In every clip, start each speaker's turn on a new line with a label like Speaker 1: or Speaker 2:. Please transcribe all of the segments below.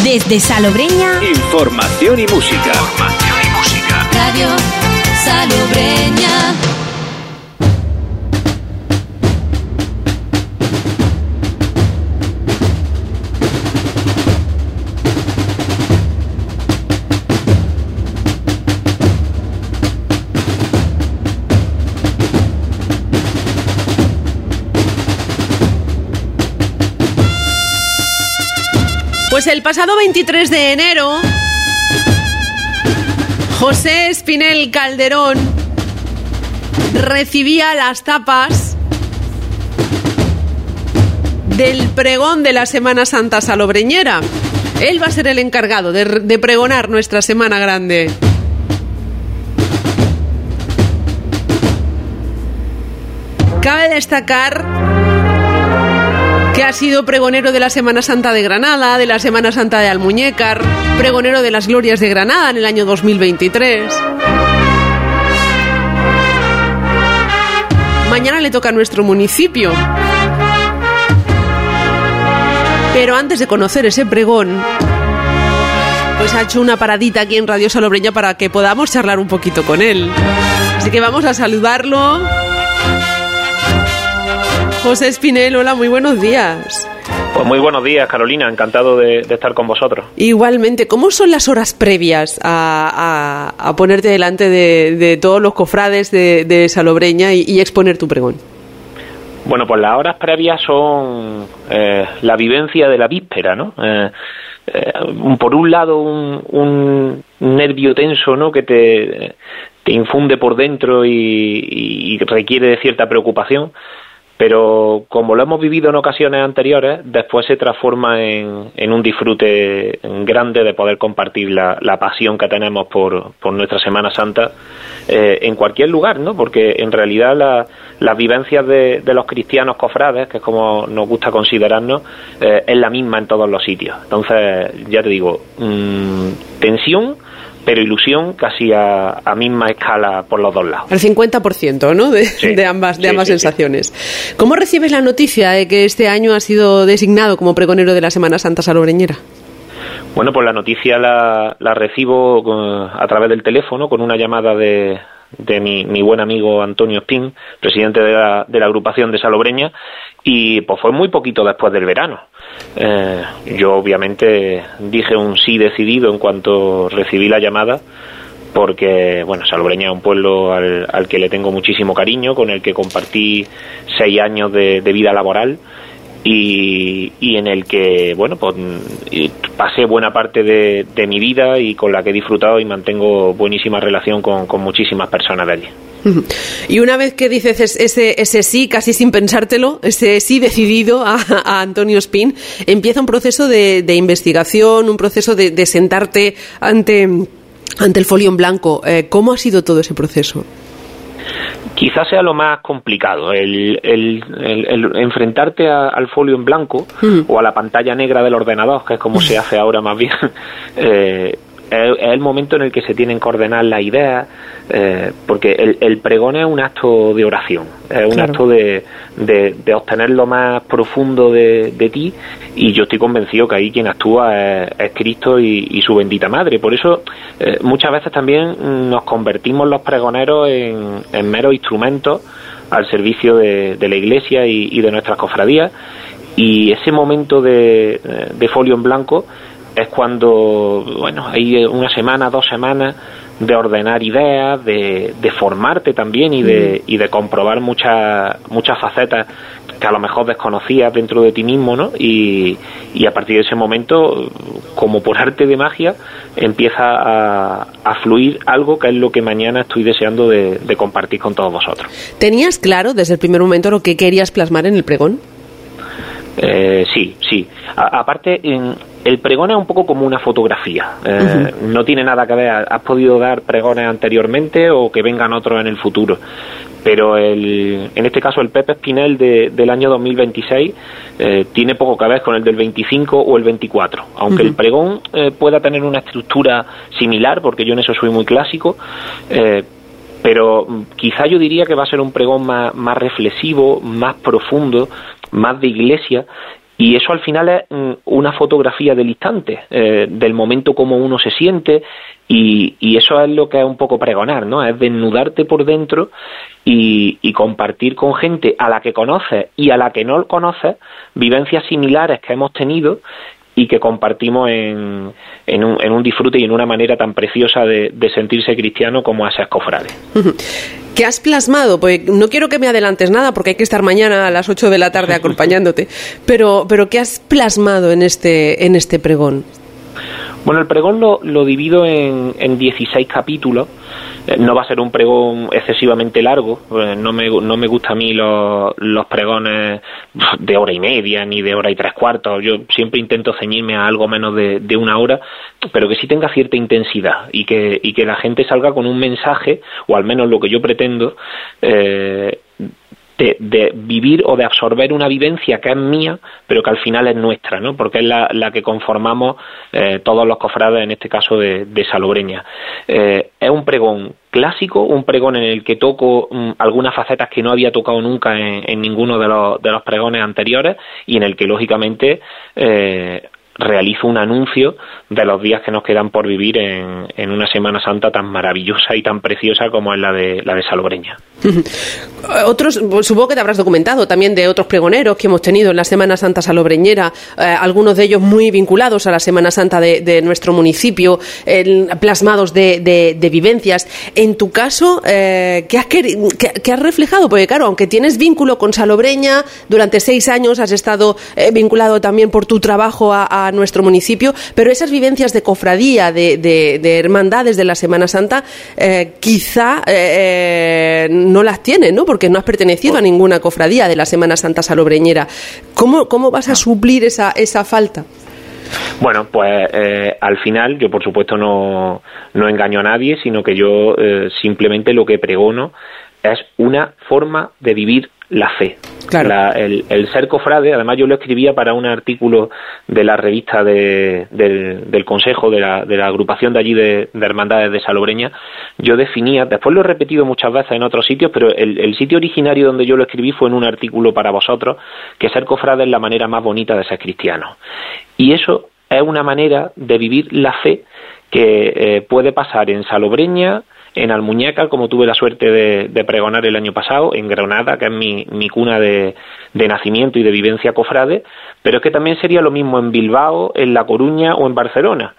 Speaker 1: Desde Salobreña,
Speaker 2: información y música.
Speaker 1: Radio Salobreña.
Speaker 3: Pues el pasado 23 de enero, José Espinel Calderón recibía las tapas del pregón de la Semana Santa salobreñera. Él va a ser el encargado de pregonar nuestra Semana Grande. Cabe destacar que ha sido pregonero de la Semana Santa de Granada, de la Semana Santa de Almuñécar, pregonero de las Glorias de Granada en el año 2023. Mañana le toca a nuestro municipio. Pero antes de conocer ese pregón, pues ha hecho una paradita aquí en Radio Salobreña para que podamos charlar un poquito con él. Así que vamos a saludarlo. José Espinel, hola, muy buenos días.
Speaker 4: Pues muy buenos días, Carolina, encantado de estar con vosotros.
Speaker 3: Igualmente, ¿cómo son las horas previas a ponerte delante de todos los cofrades de Salobreña y exponer tu pregón?
Speaker 4: Bueno, pues las horas previas son la vivencia de la víspera, ¿no? Por un lado, un nervio tenso, ¿no?, que te infunde por dentro y requiere de cierta preocupación. Pero como lo hemos vivido en ocasiones anteriores, después se transforma en un disfrute grande de poder compartir la pasión que tenemos por nuestra Semana Santa en cualquier lugar, ¿no? Porque en realidad las vivencias de los cristianos cofrades, que es como nos gusta considerarnos, es la misma en todos los sitios. Entonces, ya te digo, tensión, pero ilusión casi a misma escala por los dos lados.
Speaker 3: Al 50%, ¿no? De ambas sensaciones. Sí. ¿Cómo recibes la noticia de que este año has sido designado como pregonero de la Semana Santa salobreñera?
Speaker 4: Bueno, pues la noticia la recibo a través del teléfono con una llamada de mi buen amigo Antonio Espín, presidente de la agrupación de Salobreña, y pues fue muy poquito después del verano. Yo obviamente dije un sí decidido en cuanto recibí la llamada, porque bueno, Salobreña es un pueblo al que le tengo muchísimo cariño, con el que compartí 6 años de vida laboral y en el que bueno, pues pasé buena parte de mi vida y con la que he disfrutado y mantengo buenísima relación con muchísimas personas de allí.
Speaker 3: Y una vez que dices ese sí, casi sin pensártelo, ese sí decidido a Antonio Espín, empieza un proceso de investigación, un proceso de sentarte ante el folio en blanco. ¿Cómo ha sido todo ese proceso?
Speaker 4: Quizás sea lo más complicado, el enfrentarte al folio en blanco o a la pantalla negra del ordenador, que es como se hace ahora más bien. Es el momento en el que se tienen que ordenar las ideas, porque el pregón es un acto de oración, es un acto de obtener lo más profundo de ti, y yo estoy convencido que ahí quien actúa es Cristo y su bendita madre. Por eso muchas veces también nos convertimos los pregoneros en meros instrumentos al servicio de la Iglesia y de nuestras cofradías, y ese momento de folio en blanco es cuando, bueno, hay una semana, 2 semanas de ordenar ideas, de formarte también y de comprobar muchas facetas que a lo mejor desconocías dentro de ti mismo, ¿no? Y a partir de ese momento, como por arte de magia, empieza a fluir algo que es lo que mañana estoy deseando de compartir con todos vosotros.
Speaker 3: ¿Tenías claro desde el primer momento lo que querías plasmar en el pregón?
Speaker 4: Sí. Aparte, el pregón es un poco como una fotografía. No tiene nada que ver. Has podido dar pregones anteriormente o que vengan otros en el futuro. Pero en este caso el Pepe Espinel del año 2026 tiene poco que ver con el del 25 o el 24. Aunque el pregón pueda tener una estructura similar, porque yo en eso soy muy clásico, pero quizá yo diría que va a ser un pregón más reflexivo, más profundo, más de iglesia, Y eso al final es una fotografía del instante, del momento como uno se siente, y eso es lo que es un poco pregonar, ¿no? Es desnudarte por dentro y compartir con gente a la que conoces y a la que no conoces vivencias similares que hemos tenido y que compartimos en un disfrute y en una manera tan preciosa de sentirse cristiano como es ser cofrade.
Speaker 3: ¿Qué has plasmado? Pues no quiero que me adelantes nada porque hay que estar mañana a las 8 de la tarde acompañándote, pero ¿qué has plasmado en este pregón?
Speaker 4: Bueno, el pregón lo divido en 16 capítulos. No va a ser un pregón excesivamente largo. No me gusta a mí los pregones de hora y media ni de hora y 3/4. Yo siempre intento ceñirme a algo menos de una hora, pero que sí tenga cierta intensidad y que la gente salga con un mensaje, o al menos lo que yo pretendo, de vivir o de absorber una vivencia que es mía, pero que al final es nuestra, ¿no? Porque es la que conformamos todos los cofrades, en este caso de Salobreña. Es un pregón clásico, un pregón en el que toco algunas facetas que no había tocado nunca en ninguno de los pregones anteriores, y en el que lógicamente realizo un anuncio de los días que nos quedan por vivir en una Semana Santa tan maravillosa y tan preciosa como es la de Salobreña.
Speaker 3: Otros, supongo que te habrás documentado también de otros pregoneros que hemos tenido en la Semana Santa salobreñera, algunos de ellos muy vinculados a la Semana Santa de nuestro municipio, plasmados de vivencias. En tu caso, ¿qué has reflejado? Porque claro, aunque tienes vínculo con Salobreña, durante 6 años has estado vinculado también por tu trabajo a nuestro municipio, pero esas vivencias de cofradía, de hermandades de la Semana Santa, quizá no las tienes, ¿no? Porque no has pertenecido a ninguna cofradía de la Semana Santa salobreñera. ¿Cómo vas a suplir esa falta?
Speaker 4: Bueno, pues al final yo por supuesto no engaño a nadie, sino que yo simplemente lo que pregono es una forma de vivir la fe. Claro. El ser cofrade, además yo lo escribía para un artículo de la revista del Consejo, de la agrupación de allí de Hermandades de Salobreña. Yo definía, después lo he repetido muchas veces en otros sitios, pero el sitio originario donde yo lo escribí fue en un artículo para vosotros, que ser cofrade es la manera más bonita de ser cristiano. Y eso es una manera de vivir la fe que puede pasar en Salobreña, en Almuñécar, como tuve la suerte de pregonar el año pasado, en Granada, que es mi cuna de nacimiento y de vivencia cofrade, pero es que también sería lo mismo en Bilbao, en La Coruña o en Barcelona.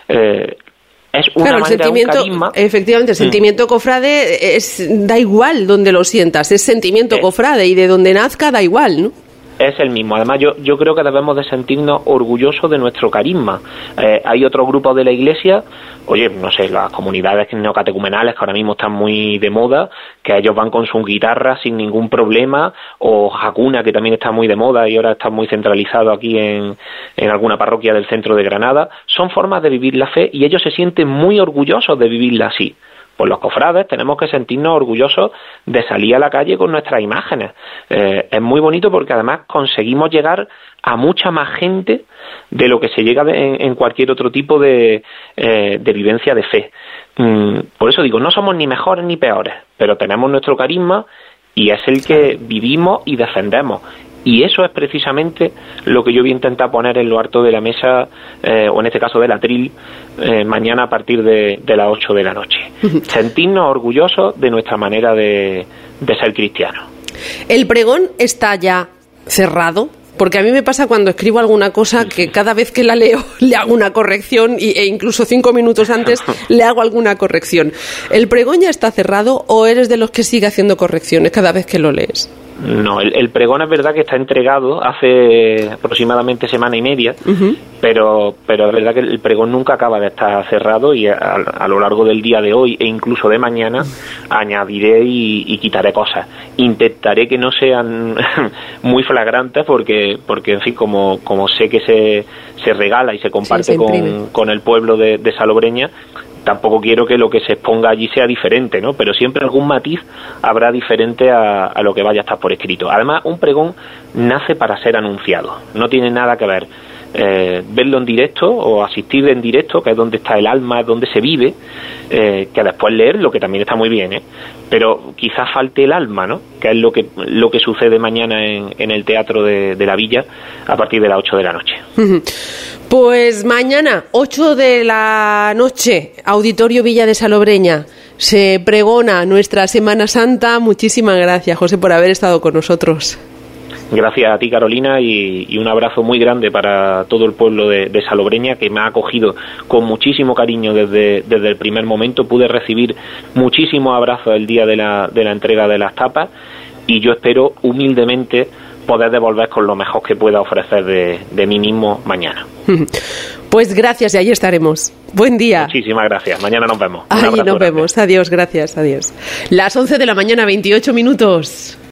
Speaker 4: Es una manera, un carisma.
Speaker 3: Efectivamente, el sentimiento cofrade da igual donde lo sientas, es sentimiento cofrade, y de donde nazca da igual, ¿no?
Speaker 4: Es el mismo. Además, yo creo que debemos de sentirnos orgullosos de nuestro carisma. Hay otros grupos de la Iglesia, no sé, las comunidades neocatecumenales que ahora mismo están muy de moda, que ellos van con su guitarra sin ningún problema, o Hakuna, que también está muy de moda y ahora está muy centralizado aquí en alguna parroquia del centro de Granada. Son formas de vivir la fe y ellos se sienten muy orgullosos de vivirla así. Pues los cofrades tenemos que sentirnos orgullosos de salir a la calle con nuestras imágenes. Es muy bonito porque además conseguimos llegar a mucha más gente de lo que se llega en cualquier otro tipo de vivencia de fe. Por eso digo, no somos ni mejores ni peores, pero tenemos nuestro carisma y es el que vivimos y defendemos. Y eso es precisamente lo que yo voy a intentar poner en lo alto de la mesa, o en este caso del atril, mañana a partir de las 8 de la noche. Sentirnos orgullosos de nuestra manera de ser cristianos.
Speaker 3: ¿El pregón está ya cerrado? Porque a mí me pasa cuando escribo alguna cosa que cada vez que la leo le hago una corrección e incluso 5 minutos antes le hago alguna corrección. ¿El pregón ya está cerrado o eres de los que sigue haciendo correcciones cada vez que lo lees?
Speaker 4: No, el pregón es verdad que está entregado hace aproximadamente semana y media, pero es verdad que el pregón nunca acaba de estar cerrado y a lo largo del día de hoy e incluso de mañana añadiré y quitaré cosas. Intentaré que no sean muy flagrantes porque en fin, como sé que se regala y se comparte con el pueblo de Salobreña, tampoco quiero que lo que se exponga allí sea diferente, ¿no? Pero siempre algún matiz habrá diferente a lo que vaya a estar por escrito. Además, un pregón nace para ser anunciado, no tiene nada que ver verlo en directo o asistir en directo, que es donde está el alma, es donde se vive, que después leerlo, que también está muy bien, pero quizás falte el alma, ¿no? Que es lo que sucede mañana en el Teatro de la Villa a partir de las 8 de la noche.
Speaker 3: Pues mañana, 8 de la noche, Auditorio Villa de Salobreña, se pregona nuestra Semana Santa. Muchísimas gracias, José, por haber estado con nosotros.
Speaker 4: Gracias a ti, Carolina, y un abrazo muy grande para todo el pueblo de Salobreña, que me ha acogido con muchísimo cariño desde el primer momento. Pude recibir muchísimos abrazos el día de la entrega de las tapas, y yo espero humildemente poder devolver con lo mejor que pueda ofrecer de mí mismo mañana.
Speaker 3: Pues gracias, y ahí estaremos. Buen día.
Speaker 4: Muchísimas gracias. Mañana nos vemos.
Speaker 3: Ahí nos vemos. Adiós, gracias, adiós. Las 11 de la mañana, 28 minutos.